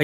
はい、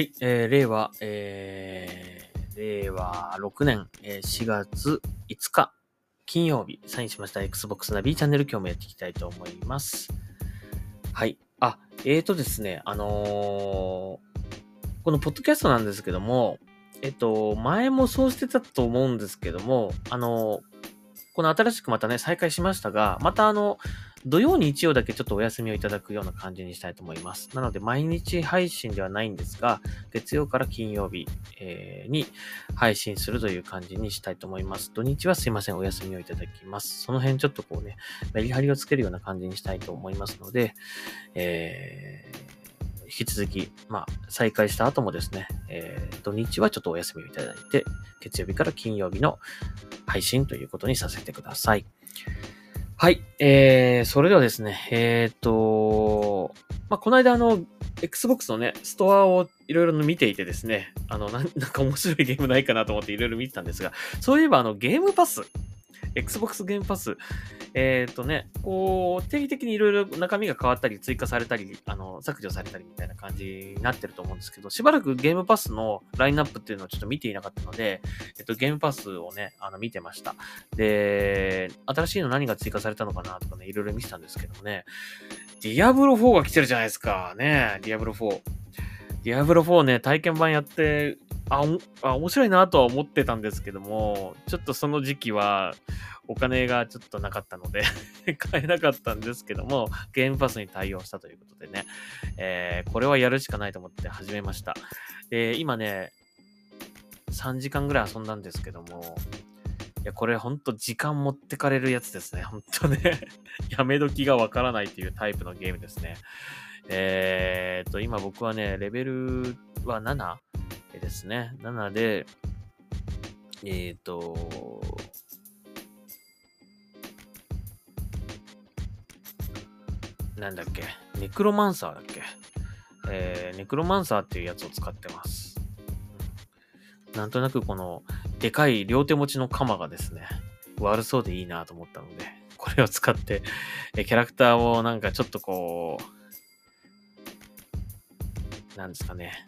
令和6年、4月5日金曜日、サインしました Xbox ナビチャンネル、今日もやっていきたいと思います。はい。ですね、このポッドキャストなんですけども、前もそうしてたと思うんですけども、この新しくまたね、再開しましたが、また土曜日曜だけちょっとお休みをいただくような感じにしたいと思います。なので、毎日配信ではないんですが、月曜から金曜日、に配信するという感じにしたいと思います。土日はすいません、お休みをいただきます。その辺ちょっとこうね、メリハリをつけるような感じにしたいと思いますので、引き続き、再開した後もですね、土日はちょっとお休みをいただいて、月曜日から金曜日の配信ということにさせてください。はい。それではですね、この間Xbox のね、ストアをいろいろ見ていてですね、なんか面白いゲームないかなと思っていろいろ見てたんですが、そういえばゲームパス、Xbox ゲームパス、こう、定期的にいろいろ中身が変わったり、追加されたり、削除されたりみたいな感じになってると思うんですけど、しばらくゲームパスのラインナップっていうのをちょっと見ていなかったので、ゲームパスをね、見てました。で、新しいの何が追加されたのかなとかね、いろいろ見てたんですけどもね、ディアブロ4が来てるじゃないですか。ね、ディアブロ4。ディアブロ4ね、体験版やって、面白いなとは思ってたんですけども、ちょっとその時期はお金がちょっとなかったので買えなかったんですけども、ゲームパスに対応したということでね、これはやるしかないと思って始めました。今ね、3時間ぐらい遊んだんですけども、いや、これほんと時間持ってかれるやつですね。ほんとね、やめ時がわからないっていうタイプのゲームですね。今僕はね、レベルは7ですね。7で、なんだっけ、ネクロマンサーだっけ。ネクロマンサーっていうやつを使ってます。なんとなくこの、でかい両手持ちの鎌がですね、悪そうでいいなと思ったので、これを使って、キャラクターをなんかちょっとこう、なんですかね、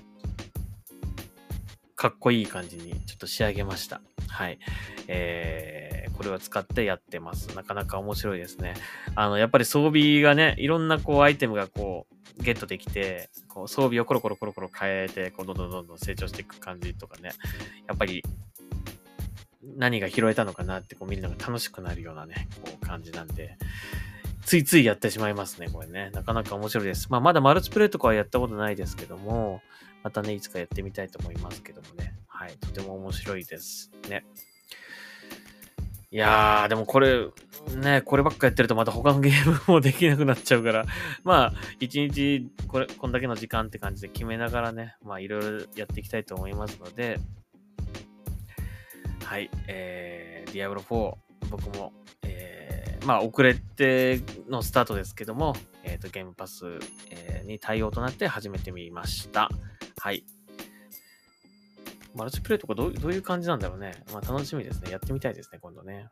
かっこいい感じにちょっと仕上げました。はい。これを使ってやってます。なかなか面白いですね。やっぱり装備がね、いろんなこうアイテムがこう、ゲットできて、こう装備をコロコロ変えて、こうどんどん成長していく感じとかね。やっぱり、何が拾えたのかなってこう見るのが楽しくなるようなね、こう感じなんで、ついついやってしまいますね、これね。なかなか面白いです。まだマルチプレイとかはやったことないですけども、またね、いつかやってみたいと思いますけどもね。はい、とても面白いですね。いやー、でもこれ、ね、こればっかやってるとまた他のゲームもできなくなっちゃうから、一日こんだけの時間って感じで決めながらね、いろいろやっていきたいと思いますので、はい、ディアブロ4、僕も、遅れてのスタートですけども、ゲームパス、に対応となって始めてみました。はい。マルチプレイとかどういう感じなんだろうね。楽しみですね。やってみたいですね、今度ね。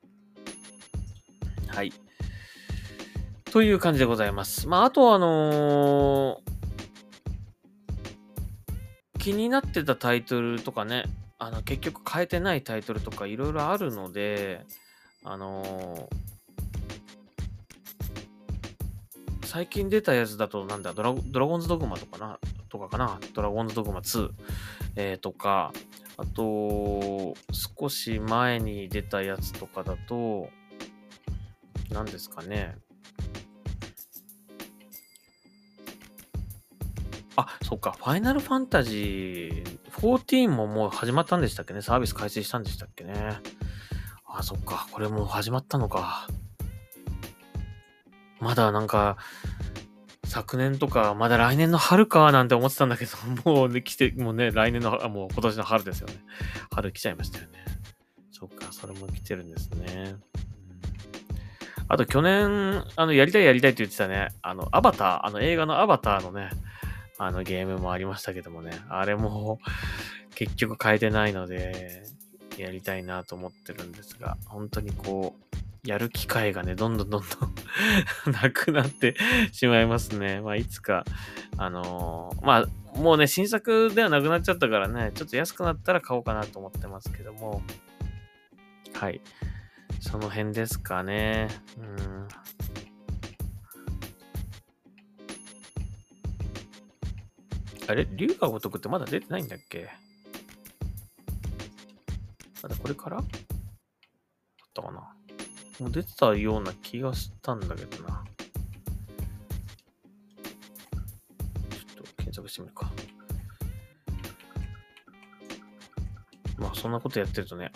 はい。という感じでございます。あと気になってたタイトルとかね、結局変えてないタイトルとかいろいろあるので、最近出たやつだとドラゴンズドグマとかかな、ドラゴンズドグマ2、とか、あと、少し前に出たやつとかだと、何ですかね。そっか、ファイナルファンタジー14ももう始まったんでしたっけね。サービス開始したんでしたっけね。そっか、これもう始まったのか。まだなんか、昨年とか、まだ来年の春かなんて思ってたんだけど、もうね、もうね、来年の、もう今年の春ですよね。春来ちゃいましたよね。そっか、それも来てるんですね。あと去年、やりたいって言ってたね、アバター、映画のアバターのね、ゲームもありましたけどもね、あれも結局変えてないので、やりたいなと思ってるんですが、本当にこう、やる機会がね、どんどんなくなってしまいますね。いつか、 もうね、新作ではなくなっちゃったからね、ちょっと安くなったら買おうかなと思ってますけども、はい。その辺ですかね。あれ竜が如くってまだ出てないんだっけ？まだこれからだったかな？もう出てたような気がしたんだけどな。ちょっと検索してみるか。まあ、そんなことやってるとね、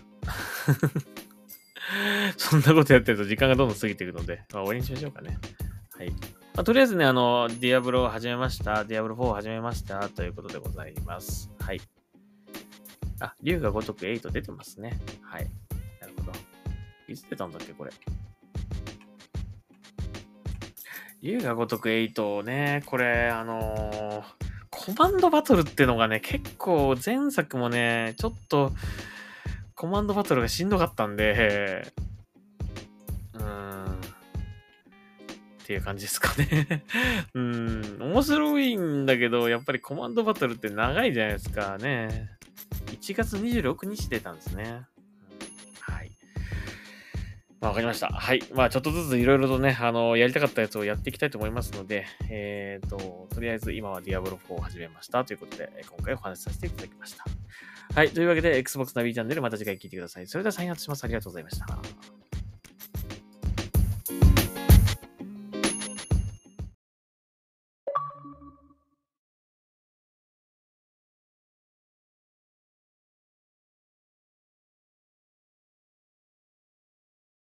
そんなことやってると時間がどんどん過ぎていくので、まあ、終わりにしましょうかね。はい。まあ、とりあえずね、ディアブロを始めました。ディアブロ4を始めましたということでございます。はい。あ、竜が如く8出てますね。はい。なるほど。いつ出たんだっけ、これ。竜が如く8ね、これ、コマンドバトルってのがね、結構前作もね、ちょっと、コマンドバトルがしんどかったんで、っていう感じですかね。面白いんだけど、やっぱりコマンドバトルって長いじゃないですかね。1月26日出たんですね。はい。まあ、わかりました。はい。まあ、ちょっとずついろいろとね、やりたかったやつをやっていきたいと思いますので、とりあえず今はディアブロ4を始めましたということで、今回お話しさせていただきました。はい。というわけで、Xbox ナビチャンネルまた次回聞いてください。それではサインアウトします。ありがとうございました。